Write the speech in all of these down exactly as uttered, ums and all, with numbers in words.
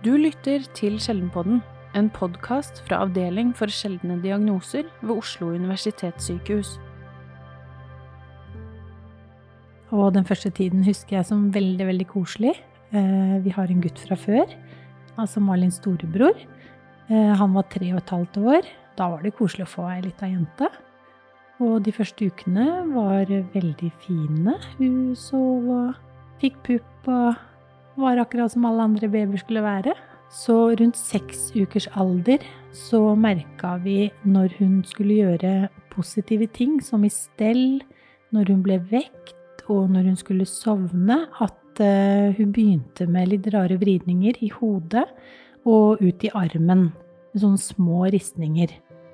Du lytter til Sjeldenpodden, en podcast fra Avdeling for sjeldne diagnoser ved Oslo Universitetssykehus. Og den første tiden husker jeg som veldig, veldig koselig. Eh, vi har en gutt fra før, altså Malins storebror. Eh, han var tre og et halvt år. Da var det koselig å få ei lita jente. Og de første ukene var veldig fine. Hun sov og fikk pupp og var akkurat som alle andre babyer skulle være. Så rundt seks ukers alder så merket vi når hun skulle gjøre positive ting, som i stell, når hun ble vekt, og når hun skulle sovne, at uh, hun begynte med litt rare vridninger i hodet og ut i armen, med sånne små ristninger.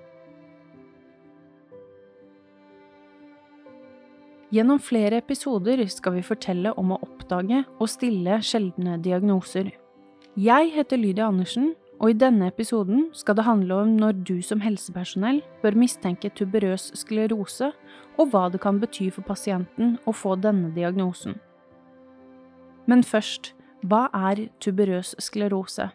Gjennom flere episoder skal vi fortelle om å oppdage og stille sjeldne diagnoser. Jeg heter Lydia Andersen, og i denne episoden skal det handle om når du som helsepersonell bør mistenke tuberøs sklerose, og hva det kan bety for pasienten å få denne diagnosen. Men først, hva er tuberøs sklerose?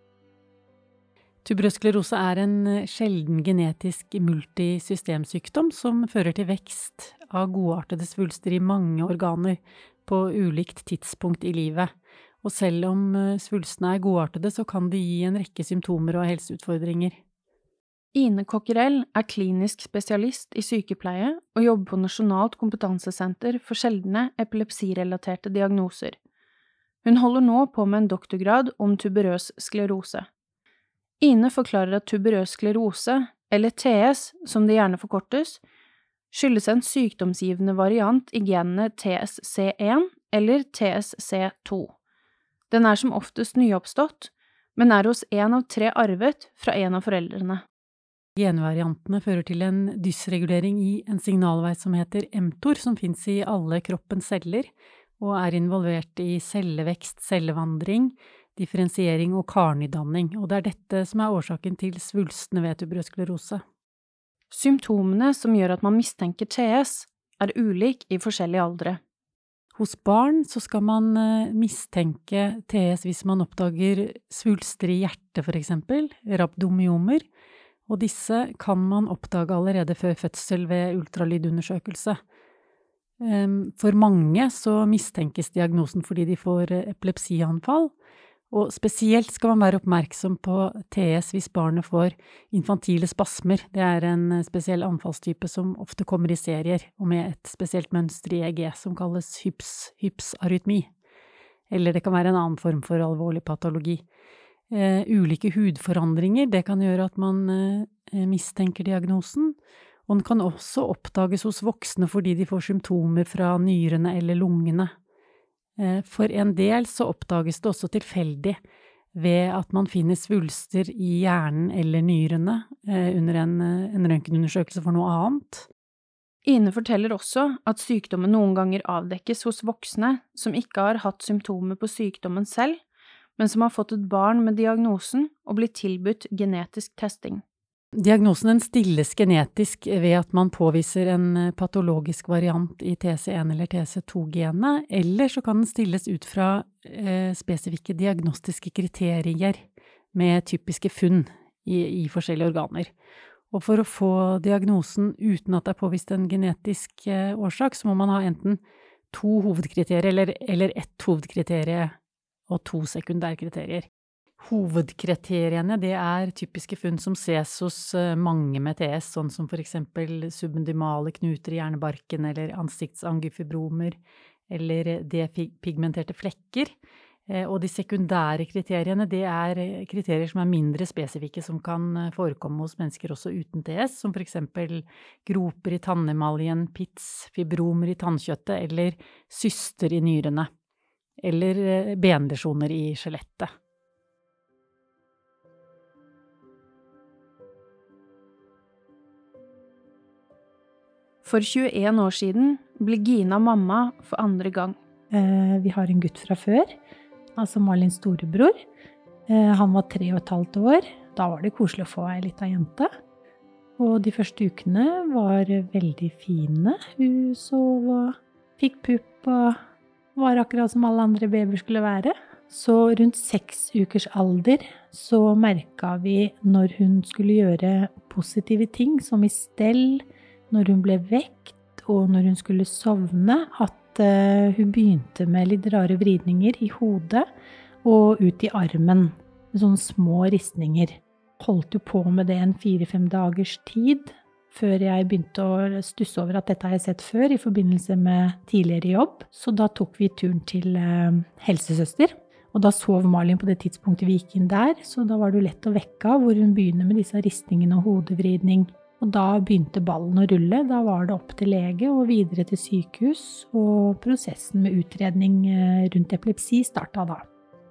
Tuberøs sklerose er en sjelden genetisk multisystemsykdom som fører til vekst av godartede svulster i mange organer på ulikt tidspunkt i livet. Og selv om svulstene er godartede, så kan de gi en rekke symptomer og helseutfordringer. Ine Kokkerell er klinisk spesialist i sykepleie og jobber på Nasjonalt kompetansesenter for sjeldne epilepsirelaterte diagnoser. Hun holder nå på med en doktorgrad om tuberøs sklerose. Ine forklarer at tuberøs sklerose, eller T S som det gjerne forkortes, skyldes en sykdomsgivende variant i genene T S C én eller T S C to. Den er som oftest nyoppstått, men er hos en av tre arvet fra en av foreldrene. Genvariantene fører til en dysregulering i en signalvei som heter mTOR, som finnes i alle kroppens celler, og er involvert i cellevekst, cellevandring, differensiering og karnidanning, og det er dette som er årsaken til svulstene ved tuberøs sklerose. Symptomene som gjør at man mistenker T S, er ulik i forskjellige aldre. Hos barn så skal man mistenke T S hvis man oppdager svulster i hjertet for eksempel, rhabdomyomer, og disse kan man oppdage allerede før fødsel ved ultralydundersøkelse. For mange så mistenkes diagnosen fordi de får epilepsianfall, og spesielt skal man være oppmerksom på T S hvis barnet får infantile spasmer. Det er en spesiell anfallstype som ofte kommer i serier, og med et spesielt mønster i E G som kalles hyps, hypsarytmi. Eller det kan være en annen form for alvorlig patologi. Uh, ulike hudforandringer, det kan gjøre at man uh, mistenker diagnosen, og den kan også oppdages hos voksne fordi de får symptomer fra nyrene eller lungene. For en del så oppdages det også tilfeldig ved at man finner svulster i hjernen eller nyrene under en, en røntgenundersøkelse for noe annet. Ine forteller også at sykdommen noen ganger avdekkes hos voksne som ikke har hatt symptomer på sykdommen selv, men som har fått et barn med diagnosen og blitt tilbudt genetisk testing. Diagnosen den stilles genetisk ved at man påviser en patologisk variant i T C én eller T C to-genet, eller så kan den stilles ut fra eh, spesifikke diagnostiske kriterier med typiske funn i, i forskjellige organer. Og for å få diagnosen uten at det er påvist en genetisk eh, årsak, så må man ha enten to hovedkriterier eller, eller ett hovedkriterie og to sekundærkriterier. Hovedkriteriene, det er typiske funn som ses hos mange med T S, sånn som for eksempel subendymale knuter i hjernebarken, eller ansiktsangufibromer, eller depigmenterte flekker. Og de sekundære kriteriene, det er kriterier som er mindre spesifikke, som kan forekomme hos mennesker også uten T S, som for eksempel groper i tannemaljen, pits, fibromer i tannkjøttet, eller syster i nyrene, eller benlesjoner i skjelettet. For tjueen år siden ble Gina mamma for andre gang. Eh, vi har en gutt fra før, altså Malins storebror. Eh, han var tre og et halvt år. Da var det koselig å få ei lita jente. Og de første ukene var veldig fine. Hun sov og fikk pupp og var akkurat som alle andre babyer skulle være. Så rundt seks ukers alder så merket vi når hun skulle gjøre positive ting, som i stell, når hun ble vekt og når hun skulle sovne, at uh, hun begynte med litt rare vridninger i hodet og ut i armen, med sånne små ristninger. Holdt jo på med det en fire-fem dagers tid, før jeg begynte å stusse over at dette har jeg sett før i forbindelse med tidligere jobb. Så da tok vi turen til uh, helsesøster. Og da sov Malin på det tidspunktet vi gikk inn der, så da var det jo lett å vekke av hvor hun begynner med disse ristningene og hodevridning. Og da begynte ballen å rulle, da var det opp til lege og videre til sykehus, og prosessen med utredning rundt epilepsi startet da.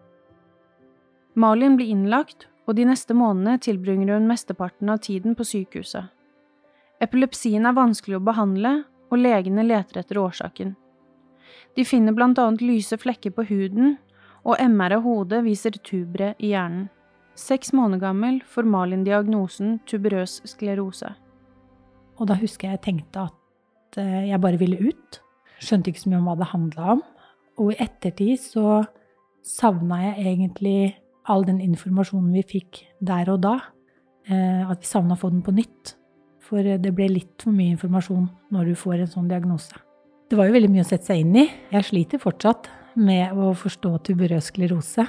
Malin blir innlagt, og de neste månedene tilbringer hun mesteparten av tiden på sykehuset. Epilepsien er vanskelig å behandle, og legene leter etter årsaken. De finner blant annet lyse flekker på huden, og M R av hodet viser tubre i hjernen. Seks måneder gammel får Malin diagnosen tuberøs sklerose. Og da husker jeg jeg tenkte at jeg bare ville ut. Skjønte ikke så mye om hva det handlet om. Og i ettertid så savnet jeg egentlig all den informasjonen vi fikk der og da. At vi savnet å få den på nytt. For det ble litt for mye informasjon når du får en sånn diagnose. Det var jo veldig mye å sette seg inn i. Jeg sliter fortsatt med å forstå tuberøs sklerose.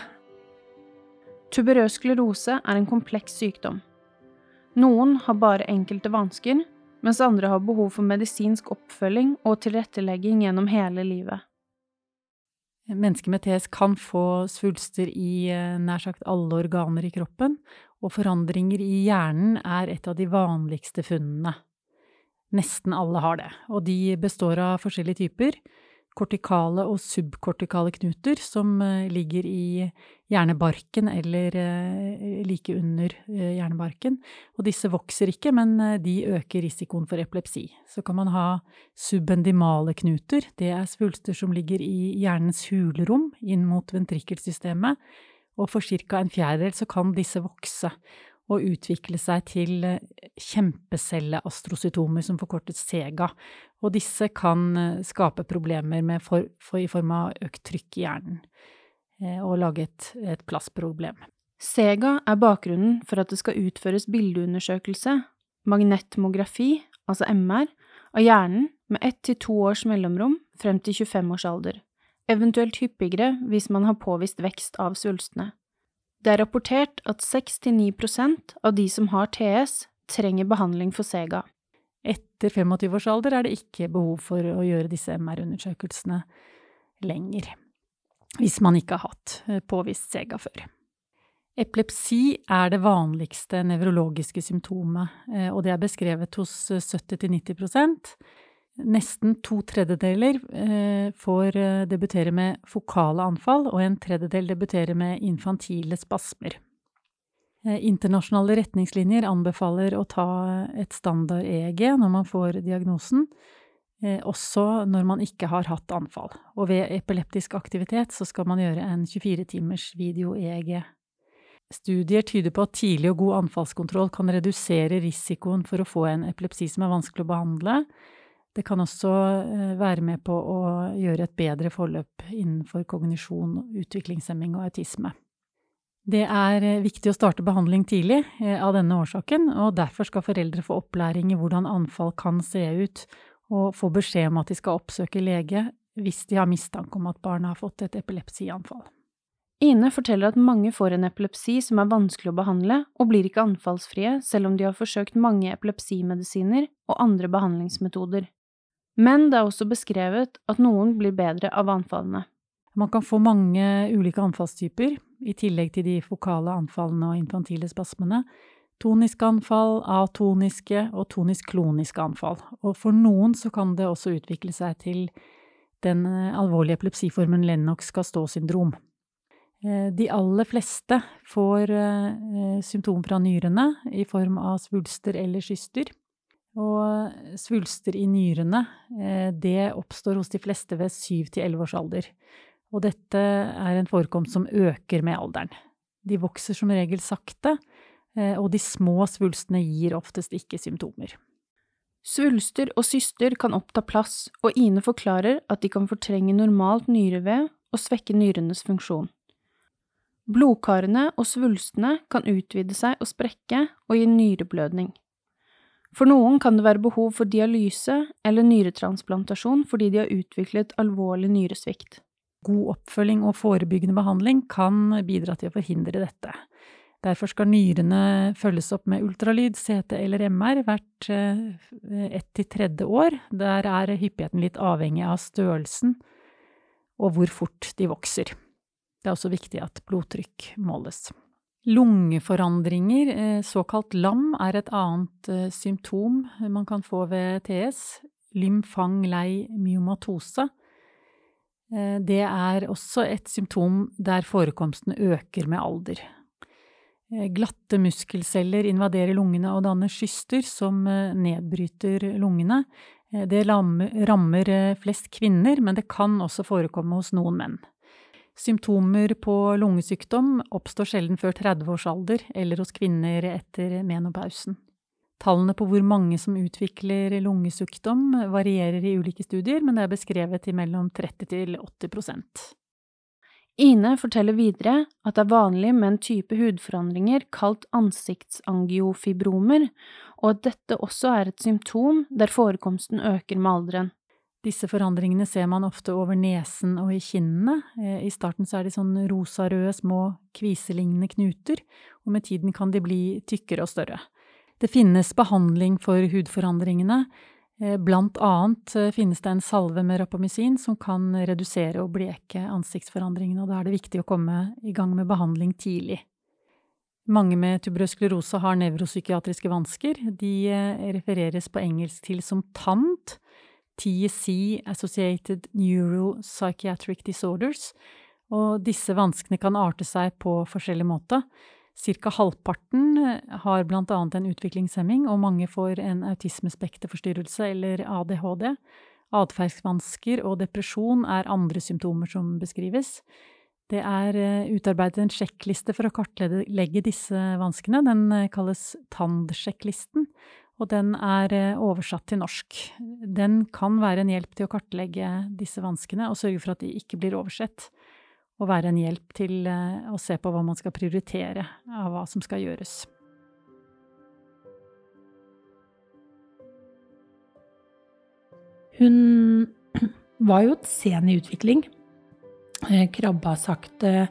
Tuberøs sklerose er en kompleks sykdom. Noen har bare enkelte vansker, mens andre har behov for medisinsk oppfølging og tilrettelegging gjennom hele livet. Mennesker med T S kan få svulster i nær sagt alle organer i kroppen, og forandringer i hjernen er et av de vanligste funnene. Nesten alle har det, og de består av forskjellige typer. Kortikale og subkortikale knuter som ligger i hjernebarken eller like under hjernebarken. Og disse vokser ikke, men de øker risikoen for epilepsi. Så kan man ha subendimale knuter. Det er svulster som ligger i hjernens hulrom inn mot ventrikkelsystemet. Og for cirka en fjerdedel så kan disse vokse og utvikle seg til kjempecelleastrocytomer som forkortes SEGA. Og disse kan skape problemer med for, for i form av økt trykk i hjernen og lage et, et plassproblem. SEGA er bakgrunnen for at det skal utføres bildeundersøkelse, magnettomografi, altså M R, av hjernen med ett til to års mellomrom frem til tjuefem års alder, eventuelt hyppigere hvis man har påvist vekst av svulstene. Det er rapportert at seks til ni prosent av de som har T S trenger behandling for SEGA. Etter femogtyve års alder er det ikke behov for å gjøre disse M R-undersøkelsene lenger, hvis man ikke har hatt påvist SEGA før. Epilepsi er det vanligste nevrologiske symptomet, og det er beskrevet hos sytti til nitti prosent. Nesten to tredjedeler får debutere med fokale anfall, og en tredjedel debuterer med infantile spasmer. Internasjonale retningslinjer anbefaler å ta et standard E E G når man får diagnosen, også når man ikke har hatt anfall. Og ved epileptisk aktivitet så skal man gjøre en tjuefire timers video-E E G. Studier tyder på at tidlig og god anfallskontroll kan redusere risikoen for å få en epilepsi som er vanskelig å behandle. Det kan også være med på å gjøre et bedre forløp innenfor kognisjon, utviklingshemming og autisme. Det er viktig å starte behandling tidlig av denne årsaken, og derfor skal foreldre få opplæring i hvordan anfall kan se ut, og få beskjed om at de skal oppsøke lege hvis de har mistanke om at barnet har fått et epilepsianfall. Ine forteller at mange får en epilepsi som er vanskelig å behandle, og blir ikke anfallsfrie selv om de har forsøkt mange epilepsimedisiner og andre behandlingsmetoder. Men det er også beskrevet at noen blir bedre av anfallene. Man kan få mange ulike anfallstyper, i tillegg til de fokale anfallene og infantile spasmene. Toniske anfall, atoniske og tonisk-kloniske anfall. Og for noen så kan det også utvikle seg til den alvorlige epilepsiformen Lennox-Gastaut-syndrom. De aller fleste får symptomer fra nyrene i form av svulster eller kyster. Og svulster i nyrene, det oppstår hos de fleste ved syv til elleve års alder. Og dette er en forekomst som øker med alderen. De vokser som regel sakte, og de små svulstene gir oftest ikke symptomer. Svulster og syster kan oppta plass, og Ine forklarer at de kan fortrenge normalt nyrevev og svekke nyrenes funksjon. Blodkarene og svulstene kan utvide seg og sprekke og gi nyreblødning. For noen kan det være behov for dialyse eller nyretransplantasjon fordi de har utviklet alvorlig nyresvikt. God oppfølging og forebyggende behandling kan bidra til å forhindre dette. Derfor skal nyrene følges opp med ultralyd, C T eller M R hvert ett til tredje år. Der er hyppigheten litt avhengig av størrelsen og hvor fort de vokser. Det er også viktig at blodtrykk måles. Lungeforandringer, såkalt lam, er et annet symptom man kan få ved T S, lymfangleimyomatose. Det er også et symptom der forekomsten øker med alder. Glatte muskelceller invaderer lungene og danner skyster som nedbryter lungene. Det rammer flest kvinner, men det kan også forekomme hos noen menn. Symptomer på lungesykdom oppstår sjelden før tredve års alder eller hos kvinner etter menopausen. Tallene på hvor mange som utvikler lungesykdom varierer i ulike studier, men det er beskrevet til mellom tretti til åtti prosent. Ine forteller videre at det er vanlig med en type hudforandringer kalt ansiktsangiofibromer, og at dette også er et symptom der forekomsten øker med alderen. Disse forandringene ser man ofte over nesen og i kinnene. I starten så er de sånn rosarøde små kviselignende knuter, og med tiden kan de bli tykkere og større. Det finnes behandling for hudforandringene. Blant annet finnes det en salve med rapamycin som kan redusere og bleke ansiktsforandringene, og da er det viktig å komme i gang med behandling tidlig. Mange med tuberøs sklerose har nevropsykiatriske vansker. De refereres på engelsk til som T A N D, T C, Associated Neuropsychiatric Disorders, og disse vanskene kan arte seg på forskjellig måte. Cirka halvparten har blant annet en utviklingshemming, og mange får en autismespekterforstyrrelse eller A D H D. Atferdsvansker og depresjon er andre symptomer som beskrives. Det er utarbeidet en sjekkliste for å kartlegge disse vanskene. Den kalles T A N D-sjekklisten, og den er oversatt til norsk. Den kan være en hjelp til å kartlegge disse vanskene og sørge for at de ikke blir oversett, og være en hjelp til å se på hva man skal prioritere av hva som skal gjøres. Hun var jo sen i utvikling. Krabba sakte,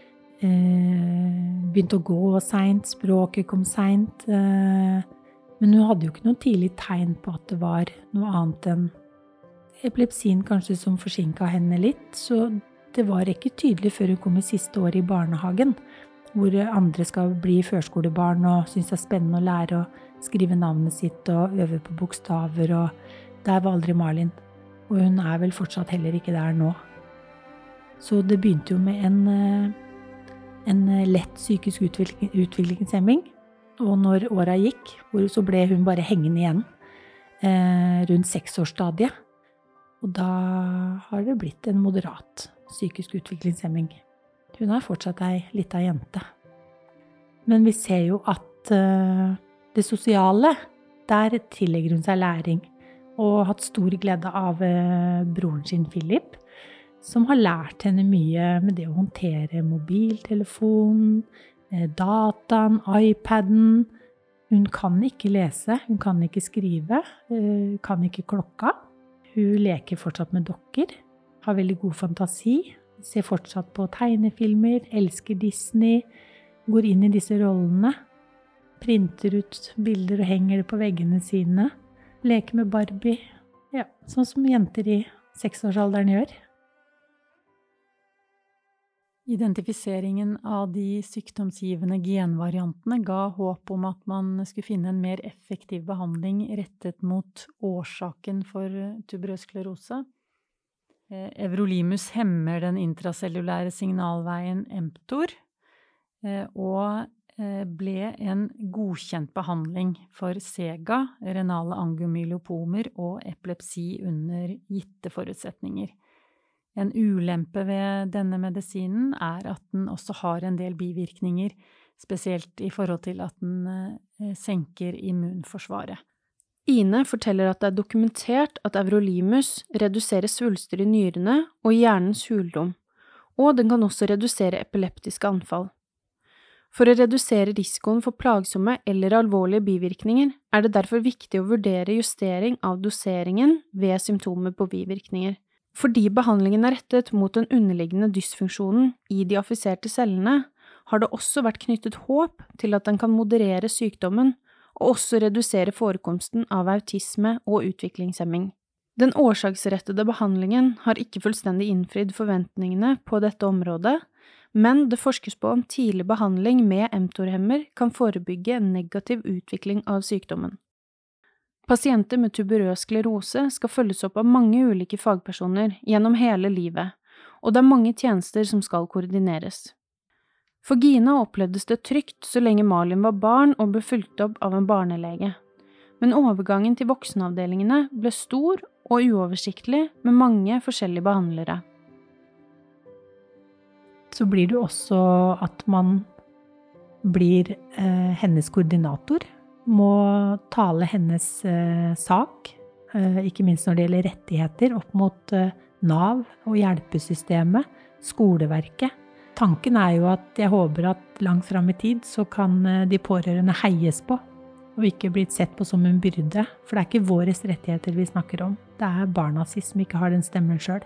begynte å gå sent, språket kom sent, men hun hadde jo ikke noe tidlig tegn på at det var noe annet enn epilepsien kanskje som forsinket henne litt, så det var ikke tydelig før hun kom i siste år i barnehagen, hvor andre skal bli førskolebarn og synes det er spennende å lære å skrive navnet sitt og øve på bokstaver, og der var aldri Malin, og hun er vel fortsatt heller ikke der nå. Så det begynte jo med en, en lett psykisk utvikling, utviklingshemming, og når åra gikk, så ble hun bare hengende igjen eh, rundt seksårsstadiet. Og da har det blitt en moderat psykisk utviklingshemming. Hun er fortsatt ei lita jente. Men vi ser jo at eh, det sosiale, der tillegger hun seg læring, og har hatt stor glede av eh, broren sin Philip, som har lært henne mye med det å håndtere mobiltelefonen, dataen, iPaden. Hun kan ikke lese, hun kan ikke skrive, kan ikke klokka. Hun leker fortsatt med dokker, har veldig god fantasi, ser fortsatt på tegnefilmer, elsker Disney, går inn i disse rollene, printer ut bilder og henger det på veggene sine, leker med Barbie, ja, sånn som jenter i seksårsalderen gjør. Identifiseringen av de sykdomsgivende genvariantene ga håp om at man skulle finne en mer effektiv behandling rettet mot årsaken for tuberøs sklerose. Everolimus hemmer den intracellulære signalveien mTOR, og ble en godkjent behandling for SEGA, renale angiomyelopomer og epilepsi under gitte forutsetninger. En ulempe ved denne medisinen er at den også har en del bivirkninger, spesielt i forhold til at den senker immunforsvaret. Ine forteller at det er dokumentert at everolimus reduserer svulster i nyrene og hjernens hulrom, og den kan også redusere epileptiske anfall. For å redusere risikoen for plagsomme eller alvorlige bivirkninger er det derfor viktig å vurdere justering av doseringen ved symptomer på bivirkninger. Fordi behandlingen er rettet mot den underliggende dysfunksjonen i de affiserte cellene, har det også vært knyttet håp til at den kan moderere sykdommen og også redusere forekomsten av autisme og utviklingshemming. Den årsaksrettede behandlingen har ikke fullstendig innfridd forventningene på dette området, men det forskes på om tidlig behandling med mTOR-hemmer kan forebygge en negativ utvikling av sykdommen. Pasienter med tuberøs sklerose skal følges opp av mange ulike fagpersoner gjennom hele livet, og det er mange tjenester som skal koordineres. For Gina opplevdes det trygt så lenge Malin var barn og ble fulgt opp av en barnelege, men overgangen til voksenavdelingene ble stor og uoversiktlig med mange forskjellige behandlere. Så blir det også at man blir eh, hennes koordinator, må tale hennes eh, sak, eh, ikke minst når det gjelder rettigheter, opp mot eh, Nav og hjelpesystemet, skoleverket. Tanken er jo at jeg håper at langt frem i tid så kan eh, de pårørende heies på, og ikke blitt sett på som en byrde, for det er ikke våres rettigheter vi snakker om. Det er barna si som ikke har den stemmen selv.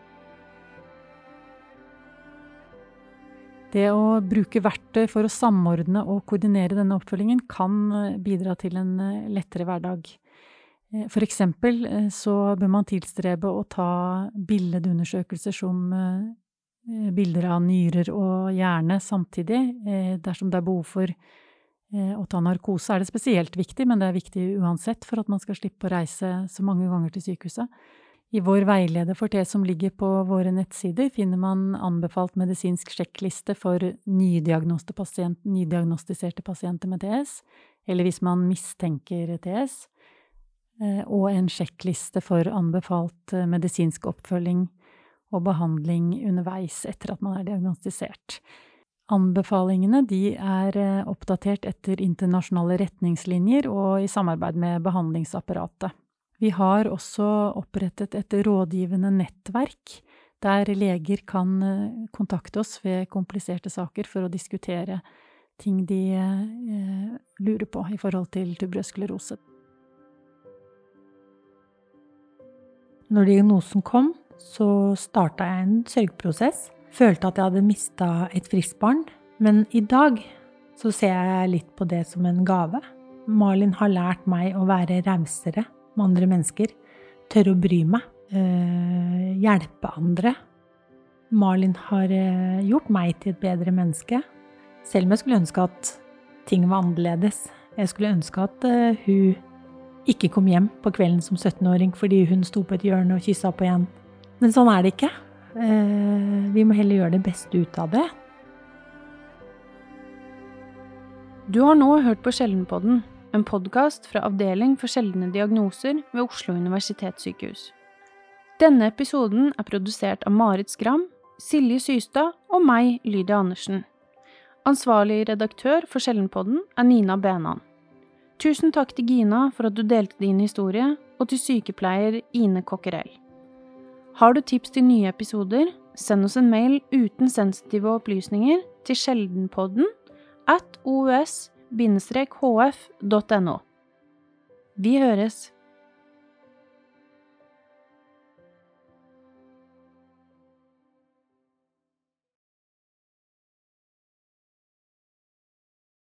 Det å bruke verktøy for å samordne og koordinere denne oppfølgingen kan bidra til en lettere hverdag. For eksempel så bør man tilstrebe å ta billedundersøkelser som bilder av nyrer og hjerne samtidig. Dersom det er behov for å ta narkose er det spesielt viktig, men det er viktig uansett for at man skal slippe å reise så mange ganger til sykehuset. I vår veileder for T E S som ligger på våre nettsider finner man anbefalt medisinsk sjekkliste for nydiagnostiserte, nydiagnostiserte pasienter med T E S, eller hvis man mistenker T E S, og en sjekkliste for anbefalt medisinsk oppfølging og behandling underveis etter at man er diagnostisert. Anbefalingene de er oppdatert etter internasjonale retningslinjer og i samarbeid med behandlingsapparatet. Vi har også opprettet et rådgivende nettverk, der leger kan kontakte oss ved kompliserte saker for å diskutere ting de eh, lurer på i forhold til tuberøs sklerose. Når diagnosen kom, så startet jeg en sørgprosess. Følte at jeg hadde mistet et friskt barn, men i dag så ser jeg litt på det som en gave. Malin har lært meg å være rausere med andre mennesker, tørre å bry meg, eh, hjelpe andre. Malin har eh, gjort meg til et bedre menneske, selv om jeg skulle ønske at ting var annerledes. Jeg skulle ønske at eh, hun ikke kom hjem på kvelden som syttenåring fordi hun sto på et hjørne og kysset på igjen. Men sånn er det ikke. Eh, vi må heller gjøre det beste ut av det. Du har nå hørt på Sjeldenpodden, en podcast fra Avdeling for sjeldne diagnoser ved Oslo universitetssykehus. Denne episoden er produsert av Marit Skram, Silje Systad og meg, Lydia Andersen. Ansvarlig redaktør for Sjeldenpodden er Nina Benan. Tusen takk til Gina for at du delte din historie, og til sykepleier Ine Kokkerell. Har du tips til nye episoder, send oss en mail uten sensitive opplysninger til sjeldenpodden at os bindestrek h f punktum no. Vi høres!